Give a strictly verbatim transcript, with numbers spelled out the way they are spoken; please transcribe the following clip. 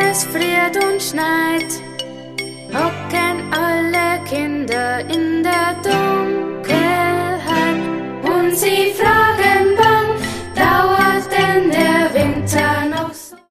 es friert und schneit, hocken alle Kinder in der Donau.